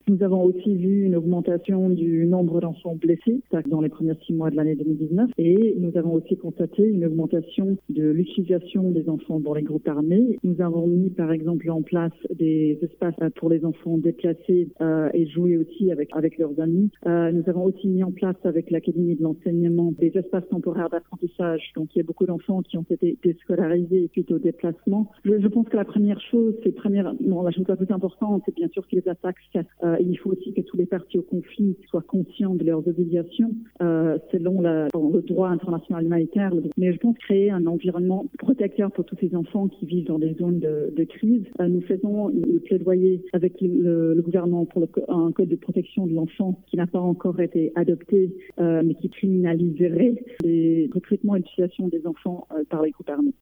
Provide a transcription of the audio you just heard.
Nous avons aussi vu une augmentation du nombre d'enfants blessés dans les premiers 6 mois de l'année 2019 et nous avons aussi constaté une augmentation de l'utilisation des enfants dans les groupes armés. Nous avons mis par exemple en place des espaces pour les enfants déplacés et jouer aussi avec leurs amis. Nous avons aussi mis en place avec l'Académie de l'enseignement des espaces temporaires d'apprentissage. Donc il y a beaucoup d'enfants qui ont été déscolarisés suite au déplacement. Je pense que la première chose, la chose la plus importante, c'est bien sûr que les attaques il faut aussi que tous les parties au conflit soient conscients de leurs obligations selon le droit international humanitaire. Mais je pense créer un environnement protecteur pour tous ces enfants qui vivent dans des zones de crise. Nous faisons le plaidoyer avec le gouvernement pour un code de protection de l'enfant qui n'a pas encore été adopté, mais qui criminaliserait les recrutements et l'utilisation des enfants par les groupes armés.